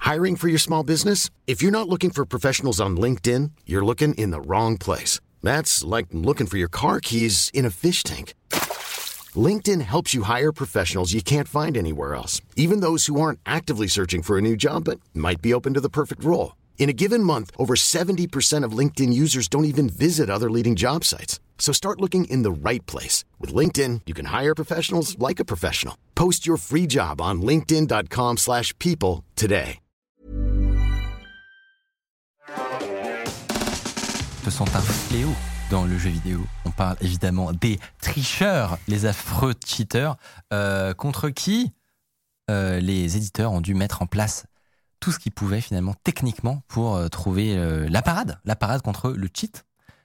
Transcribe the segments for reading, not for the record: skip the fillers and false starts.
Hiring for your small business? If you're not looking for professionals on LinkedIn, you're looking in the wrong place. That's like looking for your car keys in a fish tank. LinkedIn helps you hire professionals you can't find anywhere else, even those who aren't actively searching for a new job but might be open to the perfect role. In a given month, over 70% of LinkedIn users don't even visit other leading job sites. So start looking in the right place. With LinkedIn, you can hire professionals like a professional. Post your free job on linkedin.com/people today. Ce sont un fléau dans le jeu vidéo. On parle évidemment des tricheurs, les affreux cheaters, contre qui les éditeurs ont dû mettre en place tout ce qu'ils pouvaient finalement techniquement pour trouver la parade contre le cheat.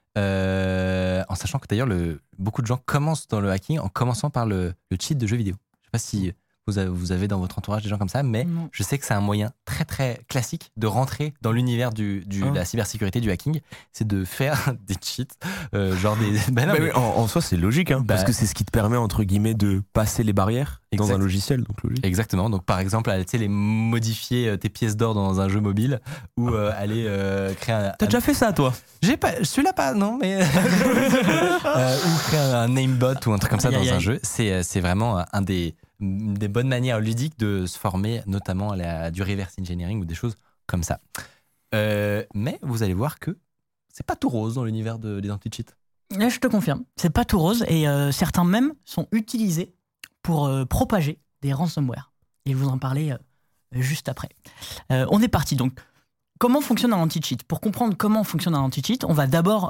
En sachant que d'ailleurs beaucoup de gens commencent dans le hacking en commençant par le cheat de jeux vidéo. Je ne sais pas si vous avez dans votre entourage des gens comme ça, mais je sais que c'est un moyen très très classique de rentrer dans l'univers de la cybersécurité, du hacking, c'est de faire des cheats, genre des... en soi c'est logique, parce que c'est ce qui te permet entre guillemets de passer les barrières dans un logiciel, donc logique. Exactement, donc par exemple aller modifier tes pièces d'or dans un jeu mobile ou aller créer un... T'as déjà fait ça toi? Celui-là pas, non, mais... ou créer un namebot ou un truc comme ça dans un jeu, c'est vraiment une des bonnes manières ludiques de se former, notamment à du reverse engineering ou des choses comme ça. Mais vous allez voir que c'est pas tout rose dans l'univers des anti-cheats. Je te confirme, c'est pas tout rose et certains même sont utilisés pour propager des ransomware. Et je vais vous en parler juste après. On est parti donc. Comment fonctionne un anti-cheat? Pour comprendre comment fonctionne un anti-cheat, on va d'abord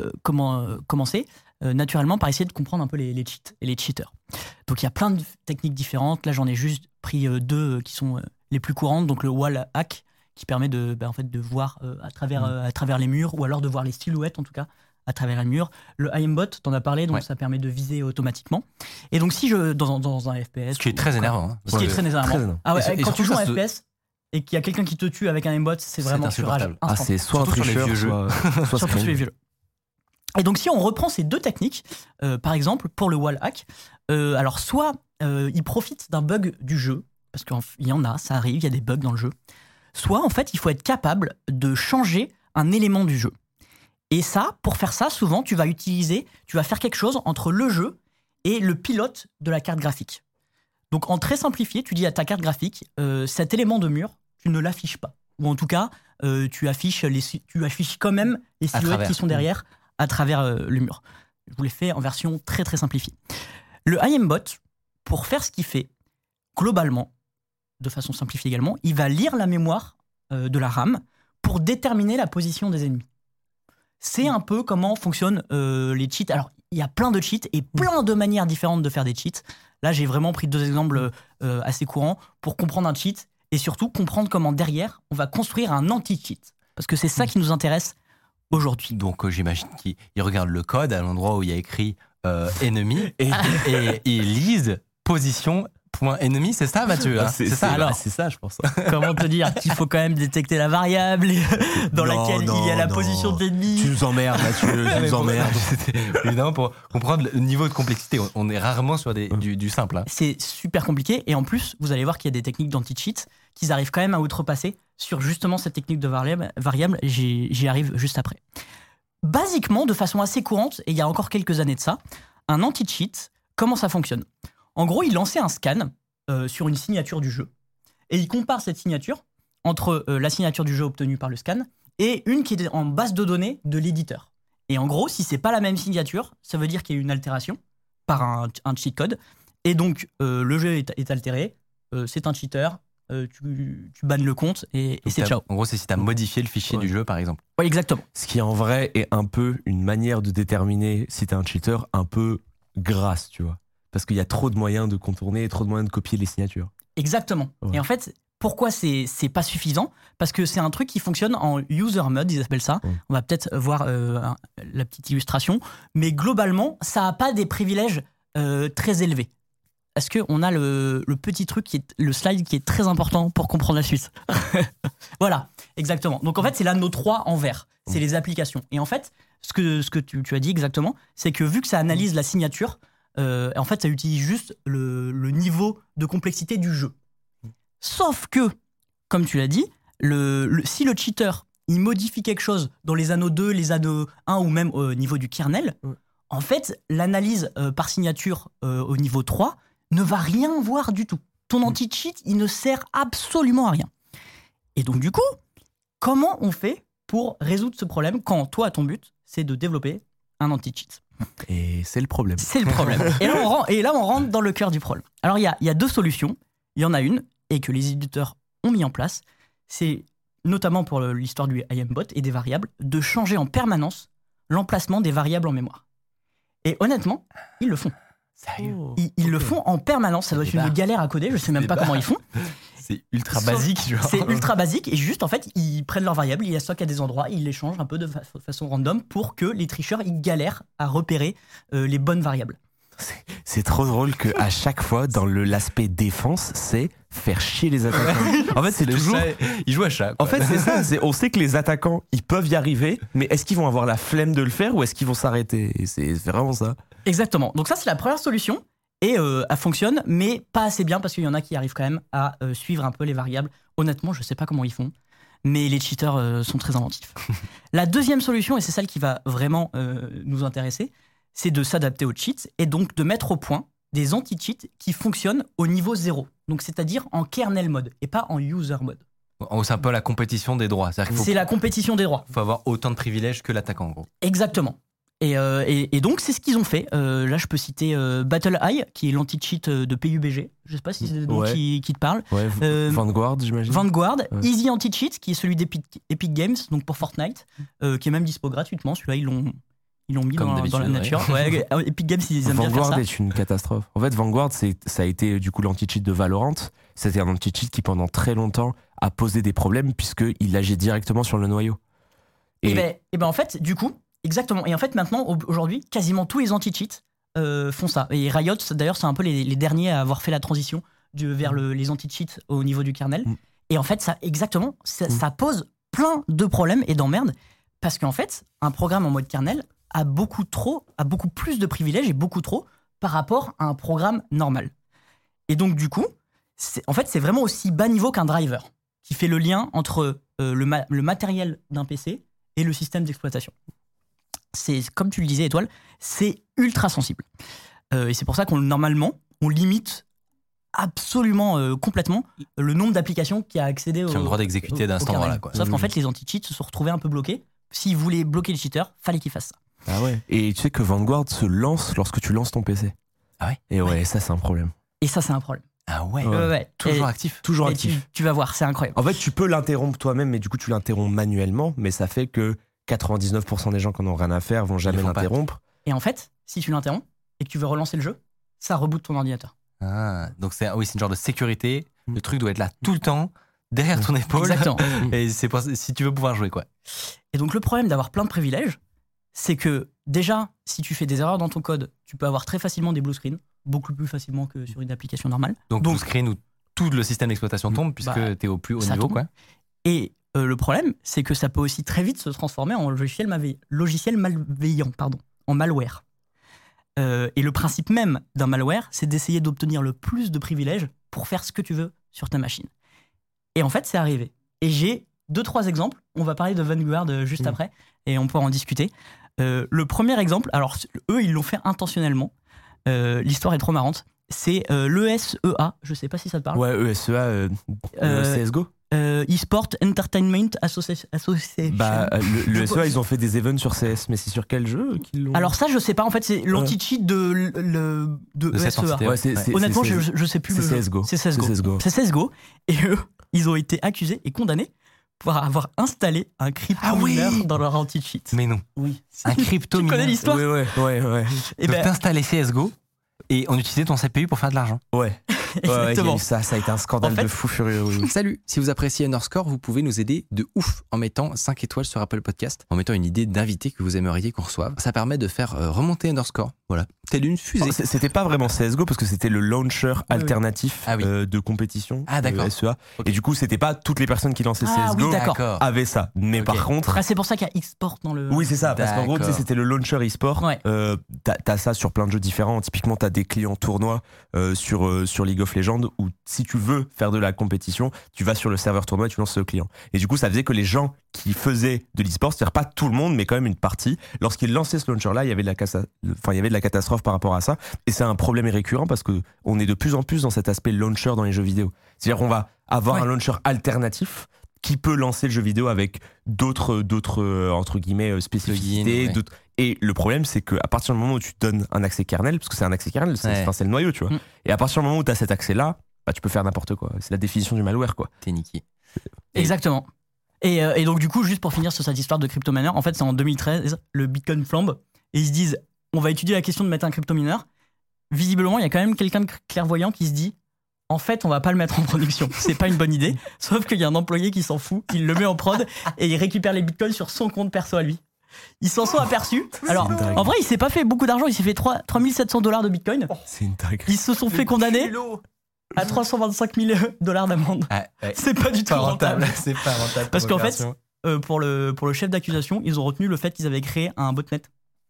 commencer naturellement par essayer de comprendre un peu les cheats et les cheaters. Donc il y a plein de techniques différentes. Là, j'en ai juste pris deux qui sont les plus courantes. Donc le wall hack qui permet de voir à travers les murs, ou alors de voir les silhouettes en tout cas à travers les murs. Le aimbot, t'en as parlé, donc ça permet de viser automatiquement. Et donc si je dans un FPS, ce qui est très énervant. Ce qui est très énervant. Ah ouais, quand tu joues un FPS et qu'il y a quelqu'un qui te tue avec un aimbot, c'est vraiment insupportable. C'est soit un tricheur, soit surtout sur les vieux jeux. Et donc si on reprend ces deux techniques, par exemple pour le wall hack, alors soit il profite d'un bug du jeu, parce qu'il y en a, ça arrive, il y a des bugs dans le jeu, soit en fait il faut être capable de changer un élément du jeu. Et ça, pour faire ça, souvent tu vas faire quelque chose entre le jeu et le pilote de la carte graphique. Donc en très simplifié, tu dis à ta carte graphique, cet élément de mur, tu ne l'affiches pas. Ou en tout cas, tu affiches quand même les silhouettes qui sont derrière à travers le mur. Je vous l'ai fait en version très très simplifiée. Le aimbot, pour faire ce qu'il fait, globalement, de façon simplifiée également, il va lire la mémoire de la RAM pour déterminer la position des ennemis. C'est un peu comment fonctionnent les cheats. Alors, il y a plein de cheats et plein de manières différentes de faire des cheats. Là, j'ai vraiment pris deux exemples assez courants pour comprendre un cheat et surtout comprendre comment derrière, on va construire un anti-cheat. Parce que c'est ça qui nous intéresse aujourd'hui. Donc, j'imagine qu'il regarde le code à l'endroit où il y a écrit ennemi et il lise position point ennemi, c'est ça, Mathieu, hein? C'est ça, alors, c'est ça, je pense. Comment te dire qu'il faut quand même détecter la variable dans laquelle il y a la position de l'ennemi. Tu nous emmerdes, Mathieu, tu nous emmerdes. Évidemment, pour comprendre le niveau de complexité, on est rarement sur du simple. Hein. C'est super compliqué, et en plus, vous allez voir qu'il y a des techniques d'anti-cheat qu'ils arrivent quand même à outrepasser sur justement cette technique de variable. J'y arrive juste après. Basiquement, de façon assez courante, et il y a encore quelques années de ça, un anti-cheat, comment ça fonctionne ? En gros, il lançait un scan sur une signature du jeu. Et il compare cette signature entre la signature du jeu obtenue par le scan et une qui est en base de données de l'éditeur. Et en gros, si c'est pas la même signature, ça veut dire qu'il y a eu une altération par un cheat code. Et donc, le jeu est altéré, c'est un cheater, tu bannes le compte et c'est ciao. En gros, c'est si tu as modifié le fichier du jeu, par exemple. Oui, exactement. Ce qui, en vrai, est un peu une manière de déterminer si tu es un cheater un peu grasse, tu vois. Parce qu'il y a trop de moyens de contourner et trop de moyens de copier les signatures. Exactement. Ouais. Et en fait, pourquoi c'est pas suffisant ? Parce que c'est un truc qui fonctionne en user mode, ils appellent ça. Ouais. On va peut-être voir la petite illustration. Mais globalement, ça n'a pas des privilèges très élevés. Parce qu'on a le petit truc, le slide qui est très important pour comprendre la suite. Voilà, exactement. Donc en fait, c'est l'anneau 3 en vert. C'est les applications. Et en fait, ce que tu as dit exactement, c'est que vu que ça analyse la signature, en fait, ça utilise juste le niveau de complexité du jeu. Sauf que, comme tu l'as dit, si le cheater il modifie quelque chose dans les anneaux 2, les anneaux 1 ou même au niveau du kernel, en fait, l'analyse par signature au niveau 3 ne va rien voir du tout. Ton anti-cheat, il ne sert absolument à rien. Et donc, du coup, comment on fait pour résoudre ce problème quand toi, ton but, c'est de développer un anti-cheat? Et c'est le problème. C'est le problème. Et là, on rentre dans le cœur du problème. Alors, il y a deux solutions. Il y en a une, et que les éditeurs ont mis en place. C'est notamment pour l'histoire du IAMBot et des variables, de changer en permanence l'emplacement des variables en mémoire. Et honnêtement, ils le font. Sérieux? Ils le font en permanence. Ça doit être une galère à coder. Je sais même pas comment ils font. C'est ultra basique. C'est ultra basique. Et juste, en fait, ils prennent leurs variables, ils les stockent à des endroits, ils les changent un peu de façon random pour que les tricheurs, ils galèrent à repérer les bonnes variables. C'est trop drôle qu'à chaque fois, dans l'aspect défense, c'est faire chier les attaquants. En fait, c'est toujours... Il joue à chat. En fait, c'est ça. On sait que les attaquants, ils peuvent y arriver, mais est-ce qu'ils vont avoir la flemme de le faire ou est-ce qu'ils vont s'arrêter? Et c'est vraiment ça. Exactement. Donc ça, c'est la première solution. Et elle fonctionne, mais pas assez bien parce qu'il y en a qui arrivent quand même à suivre un peu les variables. Honnêtement, je sais pas comment ils font, mais les cheaters sont très inventifs. La deuxième solution, et c'est celle qui va vraiment nous intéresser, c'est de s'adapter aux cheats et donc de mettre au point des anti-cheats qui fonctionnent au niveau 0. Donc c'est-à-dire en kernel mode et pas en user mode. C'est un peu la compétition des droits. C'est la compétition des droits. Il faut avoir autant de privilèges que l'attaquant, en gros. Exactement. Et donc, c'est ce qu'ils ont fait. Là, je peux citer BattleEye, qui est l'anti-cheat de PUBG. Je sais pas si c'est le nom qui te parle. Ouais, Vanguard, j'imagine. Vanguard. Ouais. Easy Anti-Cheat, qui est celui d'Epic Games, donc pour Fortnite, qui est même dispo gratuitement. Celui-là, ils l'ont mis dans la nature. Ouais, Epic Games, ils aiment bien faire ça. Vanguard est une catastrophe. En fait, Vanguard, ça a été du coup l'anti-cheat de Valorant. C'était un anti-cheat qui, pendant très longtemps, a posé des problèmes puisqu'il agit directement sur le noyau. Et ben en fait, du coup, exactement. Et en fait, maintenant, aujourd'hui, quasiment tous les anti-cheats font ça. Et Riot, d'ailleurs, c'est un peu les derniers à avoir fait la transition vers les anti-cheats au niveau du kernel. Et en fait, ça pose plein de problèmes et d'emmerdes parce qu'en fait, un programme en mode kernel a beaucoup plus de privilèges et beaucoup trop par rapport à un programme normal. Et donc, du coup, c'est vraiment aussi bas niveau qu'un driver qui fait le lien entre le matériel d'un PC et le système d'exploitation. C'est, comme tu le disais, Étoile, c'est ultra sensible. Et c'est pour ça normalement, on limite absolument complètement le nombre d'applications qui a accédé qui ont le droit d'exécuter d'un instant là. Sauf qu'en fait, les anti-cheats se sont retrouvés un peu bloqués. S'ils voulaient bloquer les cheaters, fallait qu'ils fassent ça. Ah ouais. Et tu sais que Vanguard se lance lorsque tu lances ton PC. Ah ouais. Et ouais, ça c'est un problème. Et ça c'est un problème. Ah ouais. Ouais. Toujours actif. Toujours actif. Tu vas voir, c'est incroyable. En fait, tu peux l'interrompre toi-même, mais du coup, tu l'interromps manuellement, mais ça fait que 99% des gens qui n'en ont rien à faire vont jamais l'interrompre. Et en fait, si tu l'interromps et que tu veux relancer le jeu, ça reboot ton ordinateur. Ah, donc c'est une genre de sécurité. Le truc doit être là tout le temps, derrière ton épaule. Exactement. Et c'est si tu veux pouvoir jouer, quoi. Et donc le problème d'avoir plein de privilèges, c'est que déjà, si tu fais des erreurs dans ton code, tu peux avoir très facilement des blue screens, beaucoup plus facilement que sur une application normale. Donc blue screen où tout le système d'exploitation tombe puisque tu es au plus haut niveau, quoi. Et le problème, c'est que ça peut aussi très vite se transformer en logiciel malveillant, en malware. Et le principe même d'un malware, c'est d'essayer d'obtenir le plus de privilèges pour faire ce que tu veux sur ta machine. Et en fait, c'est arrivé. Et j'ai 2-3 exemples. On va parler de Vanguard juste après, et on pourra en discuter. Le premier exemple, alors eux, ils l'ont fait intentionnellement. L'histoire est trop marrante. C'est l'ESEA, je sais pas si ça te parle. Ouais, ESEA, CSGO. eSport Entertainment Association. Bah, le SEA, ils ont fait des events sur CS, mais c'est sur quel jeu qu'ils l'ont? Alors ça, je sais pas. En fait, c'est l'anti-cheat de ESEA. Ouais, honnêtement, je sais plus. C'est CSGO. C'est CSGO. Et eux, ils ont été accusés et condamnés pour avoir installé un crypto-mineur dans leur anti-cheat. Mais non. Oui. Un crypto-mineur. Tu connais l'histoire? Ouais. Et donc t'installais CSGO et on utilisait ton CPU pour faire de l'argent. Ouais. Exactement. Ça a été un scandale de fou furieux. Salut, si vous appréciez Underscore, vous pouvez nous aider de ouf en mettant 5 étoiles sur Apple Podcast, en mettant une idée d'invité que vous aimeriez qu'on reçoive. Ça permet de faire remonter Underscore, voilà, C'était une fusée. C'était pas vraiment CSGO parce que c'était le launcher alternatif de compétition de SEA. Okay. Et du coup, c'était pas toutes les personnes qui lançaient CSGO avaient ça. Mais par contre. C'est pour ça qu'il y a e-sport dans le. Oui, c'est ça. Parce qu'en gros, c'était le launcher e-sport. Ouais. T'as ça sur plein de jeux différents. Typiquement, t'as des clients tournois sur League of Legends où si tu veux faire de la compétition, tu vas sur le serveur tournoi et tu lances le client. Et du coup, ça faisait que les gens qui faisaient de l'e-sport, c'est-à-dire pas tout le monde, mais quand même une partie, lorsqu'ils lançaient ce launcher-là, il y avait de la catastrophe par rapport à ça. Et c'est un problème récurrent parce qu'on est de plus en plus dans cet aspect launcher dans les jeux vidéo. C'est-à-dire qu'on va avoir un launcher alternatif qui peut lancer le jeu vidéo avec d'autres entre guillemets spécificités. Et le problème, c'est qu'à partir du moment où tu donnes un accès kernel, parce que c'est un accès kernel, c'est le noyau, tu vois. Et à partir du moment où tu as cet accès-là, bah, tu peux faire n'importe quoi. C'est la définition du malware, quoi. T'es niqué. Exactement. Et donc, du coup, juste pour finir sur cette histoire de crypto-miner, en fait, c'est en 2013, le Bitcoin flambe, et ils se disent, on va étudier la question de mettre un crypto-mineur. Visiblement, il y a quand même quelqu'un de clairvoyant qui se dit, en fait, on va pas le mettre en production. C'est pas une bonne idée. Sauf qu'il y a un employé qui s'en fout, il le met en prod, et il récupère les bitcoins sur son compte perso à lui. Ils s'en sont aperçus. Alors, en vrai, il s'est pas fait beaucoup d'argent, il s'est fait $3 700 de bitcoin. C'est une dinguerie. Ils se sont fait condamner à $325 000 d'amende. C'est pas du tout rentable. C'est pas rentable. Parce qu'en fait, pour le chef d'accusation, ils ont retenu le fait qu'ils avaient créé un botnet.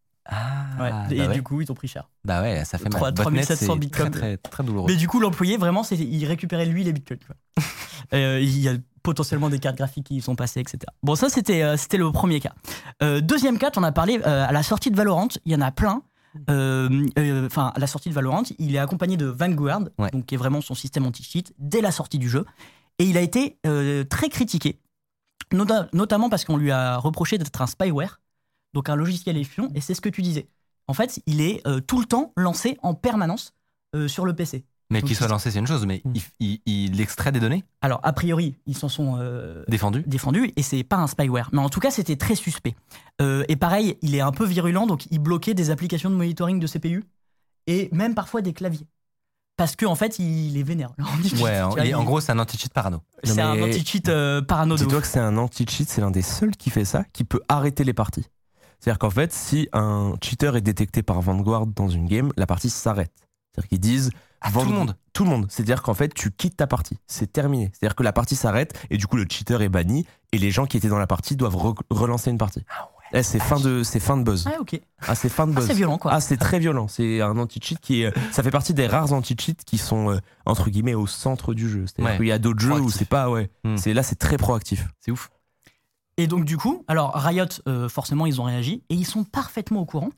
Du coup, ils ont pris cher. Bah ouais, ça fait mal. 3700 bitcoins. Très, très, très douloureux. Mais du coup, l'employé, vraiment, il récupérait lui les bitcoins. Il y a potentiellement des cartes graphiques qui y sont passées, etc. Bon, ça, c'était le premier cas. Deuxième cas, on a parlé à la sortie de Valorant, il y en a plein. À la sortie de Valorant, il est accompagné de Vanguard, donc qui est vraiment son système anti-cheat, dès la sortie du jeu. Et il a été très critiqué, notamment parce qu'on lui a reproché d'être un spyware, donc un logiciel espion, et c'est ce que tu disais. En fait, il est tout le temps lancé en permanence sur le PC. Mais qu'il soit lancé, c'est une chose, mais il extrait des données ? Alors, a priori, ils s'en sont défendus, et c'est pas un spyware. Mais en tout cas, c'était très suspect. Et pareil, il est un peu virulent, donc il bloquait des applications de monitoring de CPU, et même parfois des claviers. Parce qu'en fait, il est vénère. En gros, c'est un anti-cheat parano. C'est un anti-cheat parano. Dis-toi que c'est un anti-cheat, c'est l'un des seuls qui fait ça, qui peut arrêter les parties. C'est-à-dire qu'en fait, si un cheater est détecté par Vanguard dans une game, la partie s'arrête. C'est-à-dire qu'ils disent... tout le monde. Tout le monde. C'est-à-dire qu'en fait, tu quittes ta partie. C'est terminé. C'est-à-dire que la partie s'arrête et du coup, le cheater est banni et les gens qui étaient dans la partie doivent relancer une partie. C'est fin de buzz. Ah, ok. C'est fin de buzz. C'est violent, quoi. C'est très violent. C'est un anti-cheat ça fait partie des rares anti-cheats qui sont, entre guillemets, au centre du jeu. C'est-à-dire qu'il y a d'autres jeux où c'est pas, Là, c'est très proactif. C'est ouf. Et donc, du coup, alors Riot, forcément, ils ont réagi et ils sont parfaitement au courant.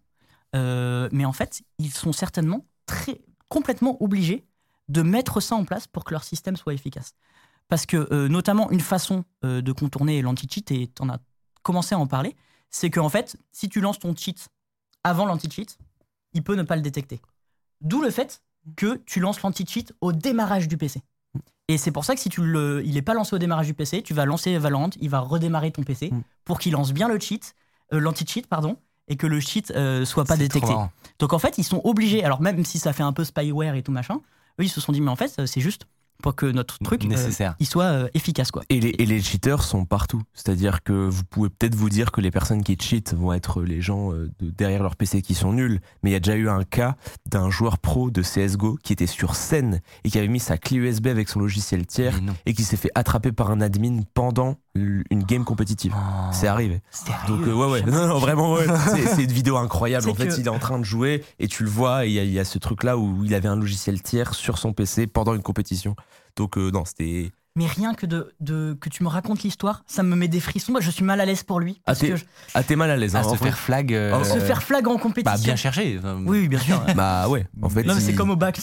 Mais en fait, ils sont certainement complètement obligés de mettre ça en place pour que leur système soit efficace. Parce que, notamment, une façon de contourner l'anti-cheat, et tu en as commencé à en parler, c'est qu'en fait, si tu lances ton cheat avant l'anti-cheat, il peut ne pas le détecter. D'où le fait que tu lances l'anti-cheat au démarrage du PC. Et c'est pour ça que si il n'est pas lancé au démarrage du PC, tu vas lancer Valorant, il va redémarrer ton PC pour qu'il lance bien l'anti-cheat, et que le cheat soit pas détecté. Donc en fait, ils sont obligés, alors même si ça fait un peu spyware et tout machin, eux ils se sont dit mais en fait c'est juste pour que notre truc il soit efficace, quoi. Et les cheaters sont partout. C'est-à-dire que vous pouvez peut-être vous dire que les personnes qui cheatent vont être les gens derrière leur PC qui sont nuls, mais il y a déjà eu un cas d'un joueur pro de CSGO qui était sur scène et qui avait mis sa clé USB avec son logiciel tiers et qui s'est fait attraper par un admin pendant une game compétitive. C'est arrivé. Donc non, vraiment c'est une vidéo incroyable. En fait, il est en train de jouer et tu le vois, et il y a ce truc là où il avait un logiciel tiers sur son PC pendant une compétition. Donc non, c'était... Mais rien que que tu me racontes l'histoire, ça me met des frissons. Moi, je suis mal à l'aise pour lui. T'es mal à l'aise. Se faire flag. Se faire flag en compétition. Bien cherché. Oui, bien sûr. En fait. Non, mais c'est comme au bac.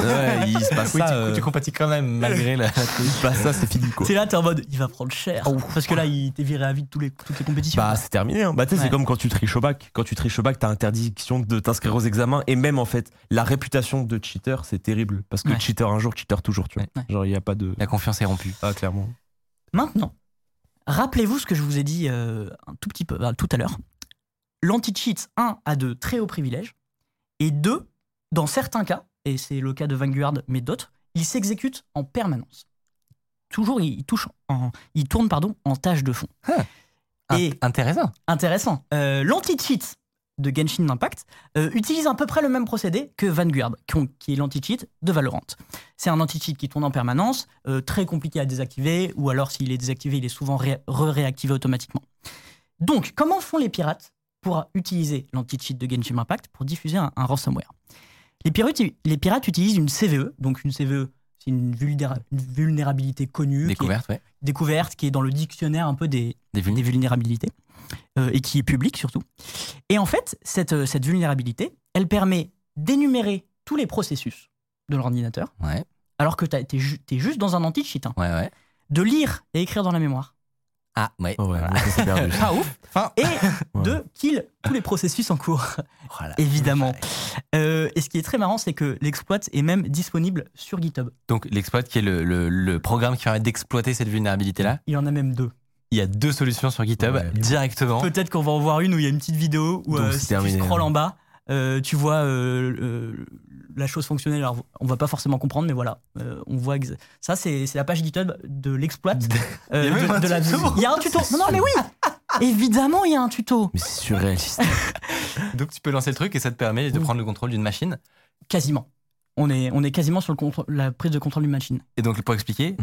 Il se passe ça. Tu compatis quand même, malgré la. Il se passe ça, c'est fini, quoi. T'es là, t'es en mode, il va prendre cher. Parce que là, il t'est viré à vide toutes les compétitions. C'est terminé. Hein. C'est comme quand tu triches au bac. Quand tu triches au bac, t'as interdiction de t'inscrire aux examens. Et même, en fait, la réputation de cheater, c'est terrible. Parce que cheater un jour, cheater toujours, tu vois. Genre, il n'y a pas de. La confiance est rompue. Ah, clairement. Maintenant, rappelez-vous ce que je vous ai dit un tout petit peu tout à l'heure. L'anti-cheat, a de très hauts privilèges, et 2, dans certains cas, et c'est le cas de Vanguard, mais d'autres, il s'exécute en permanence. Toujours, il tourne en tâche de fond. Intéressant. L'anti-cheat de Genshin Impact utilise à peu près le même procédé que Vanguard, qui est l'anti-cheat de Valorant. C'est un anti-cheat qui tourne en permanence, très compliqué à désactiver, ou alors s'il est désactivé, il est souvent réactivé automatiquement. Donc, comment font les pirates pour utiliser l'anti-cheat de Genshin Impact pour diffuser un ransomware ? Les pirates utilisent une CVE, donc une CVE, c'est une vulnérabilité connue, découverte, qui est dans le dictionnaire un peu des vulnérabilités, et qui est publique surtout. Et en fait, cette vulnérabilité, elle permet d'énumérer tous les processus de l'ordinateur, alors que t'es juste dans un anti-cheat, de lire et écrire dans la mémoire. Ah, ouais. C'est perdu. Pas ouf. Et de kill tous les processus en cours. Évidemment. Et ce qui est très marrant, c'est que l'exploit est même disponible sur GitHub. Donc l'exploit qui est le programme qui permet d'exploiter cette vulnérabilité-là. Il y en a même 2. Il y a 2 solutions sur GitHub directement. Peut-être qu'on va en voir une où il y a une petite vidéo où si tu scrolles en bas, tu vois la chose fonctionnelle. Alors, on va pas forcément comprendre, mais voilà, on voit ça. C'est la page GitHub de l'exploit. Il y a un tuto. Non, mais oui. Évidemment, il y a un tuto. Mais c'est surréaliste. Donc tu peux lancer le truc et ça te permet de prendre le contrôle d'une machine. Quasiment. On est quasiment sur la prise de contrôle d'une machine. Et donc pour expliquer,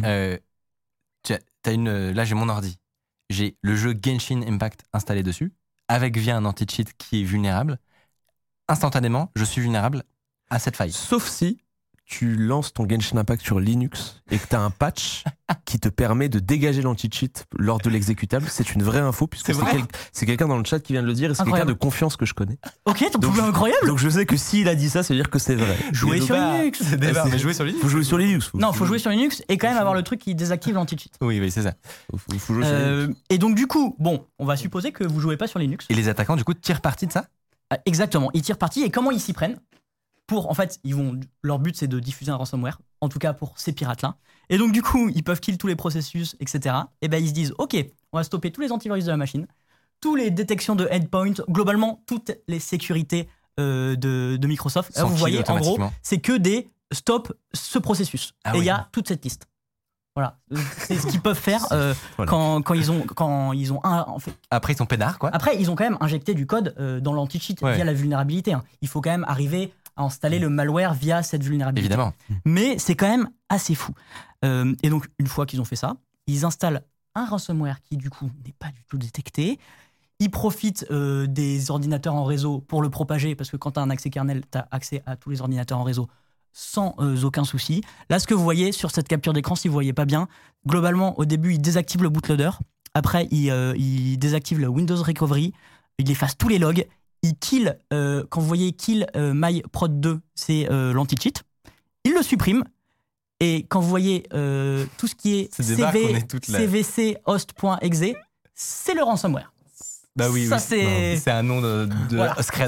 là j'ai mon ordi. J'ai le jeu Genshin Impact installé dessus, via un anti-cheat qui est vulnérable. Instantanément, je suis vulnérable à cette faille. Sauf si tu lances ton Genshin Impact sur Linux et que tu as un patch qui te permet de dégager l'anti-cheat lors de l'exécutable. C'est une vraie info, puisque c'est quelqu'un dans le chat qui vient de le dire, et c'est quelqu'un de confiance que je connais. Ok, donc incroyable. Donc je sais que s'il a dit ça, ça veut dire que c'est vrai. Jouer sur Linux. Mais jouer sur Linux. Faut jouer sur Linux. Faut jouer sur Linux et quand même avoir le truc qui désactive l'anti-cheat. Oui, c'est ça. Faut jouer sur Linux. Et donc du coup, on va supposer que vous jouez pas sur Linux. Et les attaquants, du coup, tirent parti de ça ? Exactement, ils tirent parti. Et comment ils s'y prennent ? En fait, leur but, c'est de diffuser un ransomware, en tout cas pour ces pirates-là. Et donc, du coup, ils peuvent kill tous les processus, etc. Et ben, ils se disent, OK, on va stopper tous les antivirus de la machine, toutes les détections de endpoint, globalement, toutes les sécurités de Microsoft. Là, vous voyez, en gros, c'est que des stop ce processus. Et il y a toute cette liste. Voilà, c'est ce qu'ils peuvent faire quand ils ont en fait. Après, ils sont peinards, quoi. Après, ils ont quand même injecté du code dans l'anti-cheat via la vulnérabilité. Il faut quand même arriver à installer le malware via cette vulnérabilité. Évidemment. Mais c'est quand même assez fou. Et donc, une fois qu'ils ont fait ça, ils installent un ransomware qui, du coup, n'est pas du tout détecté. Ils profitent des ordinateurs en réseau pour le propager, parce que quand tu as un accès kernel, tu as accès à tous les ordinateurs en réseau sans aucun souci. Là, ce que vous voyez sur cette capture d'écran, si vous ne voyez pas bien, globalement, au début, ils désactivent le bootloader. Après, ils désactivent le Windows Recovery. Ils effacent tous les logs. Ils kill, quand vous voyez kill my prod 2, c'est l'anti-cheat. Ils le suppriment. Et quand vous voyez tout ce qui est cvc host.exe, c'est le ransomware. Bah oui, ça, c'est un nom de Scred.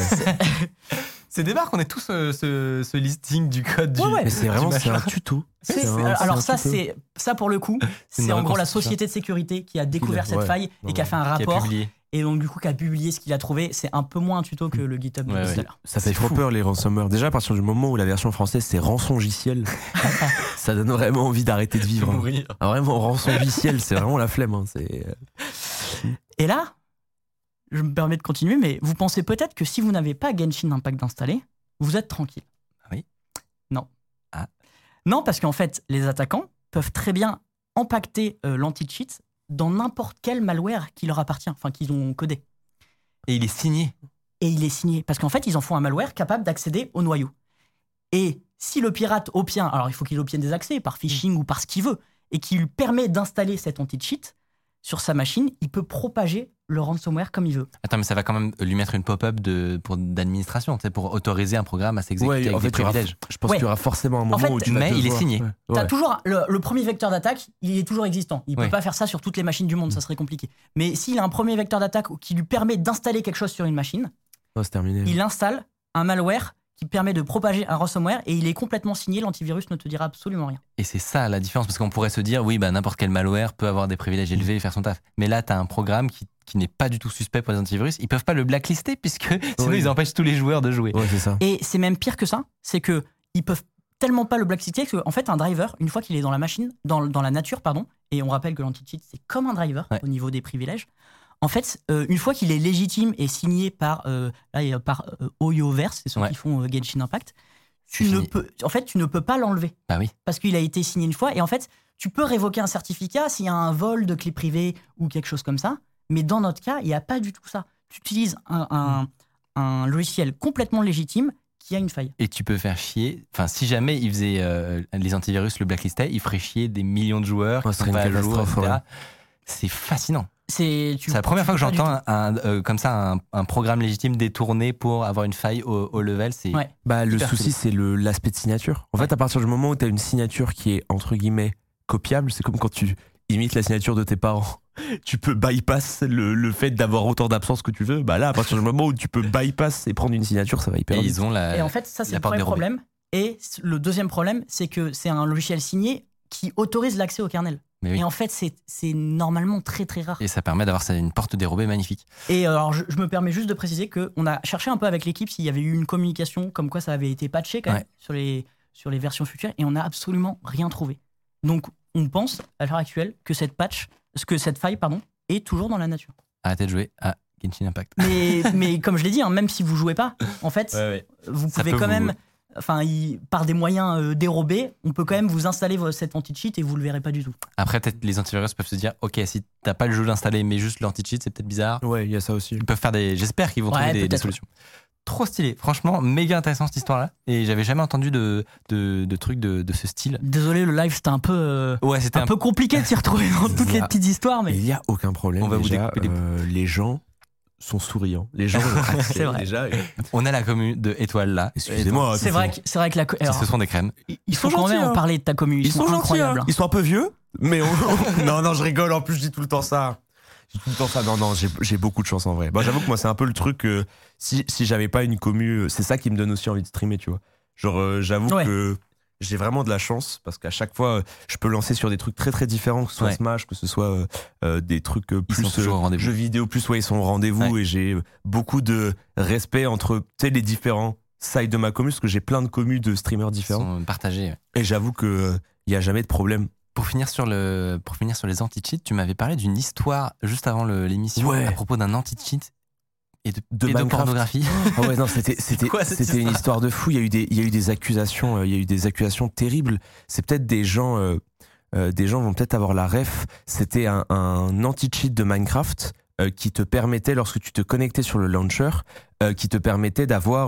C'est des barres qu'on ait tous ce listing du code Mais c'est vraiment un tuto. Alors ça pour le coup, c'est en gros la société de sécurité qui a découvert cette faille et qui a fait un rapport. Et donc du coup qui a publié ce qu'il a trouvé. C'est un peu moins un tuto que le GitHub de tout à l'heure. Ça fait trop peur les ransomware. Déjà à partir du moment où la version française c'est rançongiciel, ça donne vraiment envie d'arrêter de vivre. Vraiment rançongiciel, c'est vraiment la flemme. Et là, je me permets de continuer, mais vous pensez peut-être que si vous n'avez pas Genshin Impact installé, vous êtes tranquille. Oui. Non. Non, parce qu'en fait, les attaquants peuvent très bien impacter l'anti-cheat dans n'importe quel malware qui leur appartient, enfin qu'ils ont codé. Et il est signé. Parce qu'en fait, ils en font un malware capable d'accéder au noyau. Et si le pirate obtient, alors il faut qu'il obtienne des accès par phishing ou par ce qu'il veut, et qu'il lui permet d'installer cet anti-cheat sur sa machine, il peut propager le ransomware comme il veut. Attends, mais ça va quand même lui mettre une pop-up d'administration, pour autoriser un programme à s'exécuter avec des privilèges. Je pense qu'il y aura forcément un moment où tu vas mais il est signé. T'as toujours le premier vecteur d'attaque, il est toujours existant. Il peut pas faire ça sur toutes les machines du monde, ça serait compliqué. Mais s'il a un premier vecteur d'attaque qui lui permet d'installer quelque chose sur une machine, c'est terminé. Il installe un malware qui permet de propager un ransomware et il est complètement signé, l'antivirus ne te dira absolument rien. Et c'est ça la différence, parce qu'on pourrait se dire, oui, n'importe quel malware peut avoir des privilèges élevés et faire son taf. Mais là, tu as un programme qui n'est pas du tout suspect pour les antivirus. Ils peuvent pas le blacklister, puisque sinon ils empêchent tous les joueurs de jouer. Ouais, c'est ça. Et c'est même pire que ça, c'est qu'ils peuvent tellement pas le blacklister qu'en fait, un driver, une fois qu'il est dans la machine, dans la nature, et on rappelle que l'anti-cheat, c'est comme un driver au niveau des privilèges, En fait, une fois qu'il est légitime et signé par Hoyoverse, c'est ceux qui font Genshin Impact, tu ne peux pas l'enlever. Bah oui. Parce qu'il a été signé une fois. Et en fait, tu peux révoquer un certificat s'il y a un vol de clé privée ou quelque chose comme ça. Mais dans notre cas, il n'y a pas du tout ça. Tu utilises un logiciel complètement légitime qui a une faille. Et tu peux faire chier. Enfin, si jamais ils faisaient les antivirus le blacklistaient, ils feraient chier des millions de joueurs qui sont pas à jour, etc. C'est fascinant. C'est la première fois que j'entends comme ça un programme légitime détourné pour avoir une faille au level. C'est le souci, c'est l'aspect de signature. En fait, à partir du moment où tu as une signature qui est entre guillemets copiable, c'est comme quand tu imites la signature de tes parents. Tu peux bypass le fait d'avoir autant d'absence que tu veux. Bah là, à partir du moment où tu peux bypass et prendre une signature, ça va hyper vite. Et en fait, ça c'est le premier problème. Et le deuxième problème, c'est que c'est un logiciel signé qui autorise l'accès au kernel. Et en fait, c'est normalement très très rare. Et ça permet d'avoir une porte dérobée magnifique. Et alors, je me permets juste de préciser qu'on a cherché un peu avec l'équipe s'il y avait eu une communication comme quoi ça avait été patché quand même sur les versions futures, et on n'a absolument rien trouvé. Donc, on pense à l'heure actuelle que cette faille est toujours dans la nature. Arrêtez de jouer à Genshin Impact. Mais comme je l'ai dit, même si vous jouez pas, en fait, vous pouvez quand même... par des moyens dérobés, on peut quand même vous installer cet anti-cheat et vous le verrez pas du tout. Après, peut-être les antivirus peuvent se dire, ok, si t'as pas le jeu installé mais juste l'anti-cheat, c'est peut-être bizarre. Ouais, il y a ça aussi. Ils peuvent faire j'espère qu'ils vont trouver des solutions. Trop stylé, franchement, méga intéressant cette histoire-là. Et j'avais jamais entendu de trucs de ce style. Désolé, le live c'était un peu, un peu compliqué de s'y retrouver dans toutes les petites histoires, mais il y a aucun problème. On va déjà, vous découper les gens sont souriants. Les gens, c'est vrai. Déjà, on a la commu de Étoile là. Excusez-moi. C'est vrai que la alors, ce sont des crèmes. Ils sont quand même en parler de ta commu. Ils sont incroyables. Ils sont un peu vieux, mais non, je rigole. En plus, je dis tout le temps ça. Non, j'ai beaucoup de chance en vrai. J'avoue que moi, c'est un peu le truc. Si j'avais pas une commu, c'est ça qui me donne aussi envie de streamer, tu vois. Genre, j'avoue que j'ai vraiment de la chance parce qu'à chaque fois, je peux lancer sur des trucs très très différents, que ce soit Smash, que ce soit des trucs plus jeux vidéo, plus ils sont au rendez-vous, et j'ai beaucoup de respect entre les différents sides de ma commu, parce que j'ai plein de commus de streamers différents. Ils sont partagés. Et j'avoue que il y a jamais de problème. Pour finir sur les anti-cheats, tu m'avais parlé d'une histoire juste avant l'émission à propos d'un anti-cheat et de pornographie. Ah ouais, non, c'était une histoire de fou. Il y a eu des accusations terribles. C'est peut-être des gens vont peut-être avoir la ref. C'était un anti-cheat de Minecraft qui te permettait, lorsque tu te connectais sur le launcher, qui te permettait d'avoir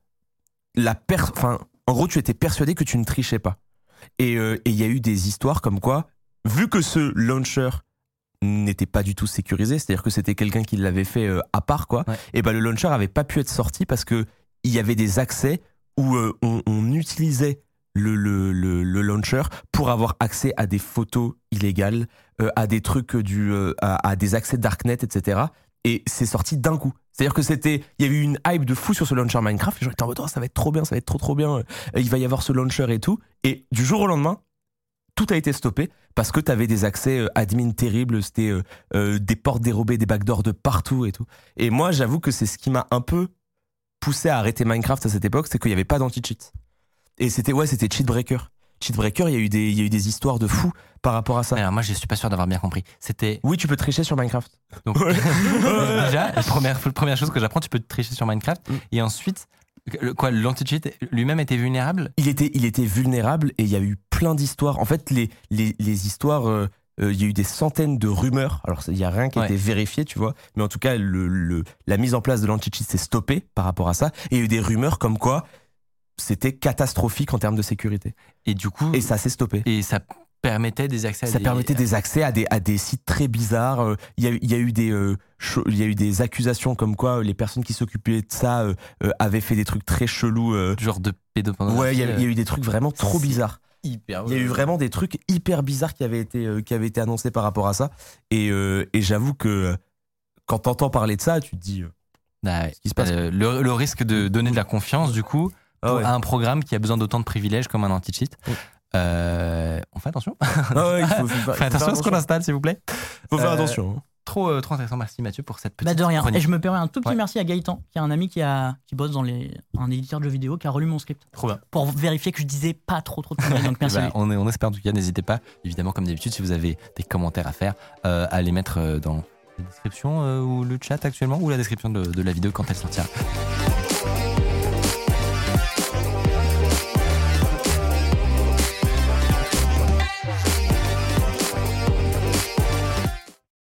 en gros, tu étais persuadé que tu ne trichais pas. Et il y a eu des histoires comme quoi, vu que ce launcher n'était pas du tout sécurisé, c'est-à-dire que c'était quelqu'un qui l'avait fait à part, et le launcher avait pas pu être sorti parce que il y avait des accès où on utilisait le launcher pour avoir accès à des photos illégales, à des trucs à des accès darknet, etc. Et c'est sorti d'un coup. C'est-à-dire que il y avait eu une hype de fou sur ce launcher Minecraft. Les gens étaient en mode, ça va être trop bien, ça va être trop bien. Il va y avoir ce launcher et tout. Et du jour au lendemain, tout a été stoppé parce que t'avais des accès admin terribles. C'était des portes dérobées, des backdoors de partout et tout. Et moi, j'avoue que c'est ce qui m'a un peu poussé à arrêter Minecraft à cette époque, c'est qu'il n'y avait pas d'anti-cheat. Et c'était Cheatbreaker. Cheatbreaker, il y a eu des histoires de fous par rapport à ça. Alors moi, je suis pas sûr d'avoir bien compris. Oui, tu peux tricher sur Minecraft. Donc, déjà, la première chose que j'apprends, tu peux tricher sur Minecraft. Et ensuite, l'anti-cheat lui-même était vulnérable ? Il était vulnérable, et il y a eu plein d'histoires. En fait, les histoires, il y a eu des centaines de rumeurs. Alors, il n'y a rien qui a été vérifié, tu vois. Mais en tout cas, la mise en place de l'anti-cheat s'est stoppée par rapport à ça. Et il y a eu des rumeurs comme quoi c'était catastrophique en termes de sécurité. Et du coup, ça s'est stoppé. Et ça permettait des accès à des sites très bizarres. Il y a eu des accusations comme quoi les personnes qui s'occupaient de ça avaient fait des trucs très chelous. Genre de pédopornographie. Ouais, il y a eu des trucs vraiment trop bizarres. Il y a eu vraiment des trucs hyper bizarres qui avaient été annoncés par rapport à ça. Et j'avoue que quand t'entends parler de ça, tu te dis ce qui se passe. Le risque de donner de la confiance, du coup, à un programme qui a besoin d'autant de privilèges comme un anti-cheat. On fait attention. Faites attention à ce qu'on installe, s'il vous plaît. Faut faire attention. Trop intéressant. Merci Mathieu pour cette petite de rien. chronique. Et je me permets un tout petit merci à Gaëtan, qui est un ami qui bosse dans un éditeur de jeux vidéo, qui a relu mon script. Trop bien. Pour vérifier que je disais pas trop de conneries. Donc merci. On espère en tout cas. N'hésitez pas, évidemment, comme d'habitude, si vous avez des commentaires à faire, à les mettre la description ou le chat actuellement ou la description de la vidéo quand elle sortira.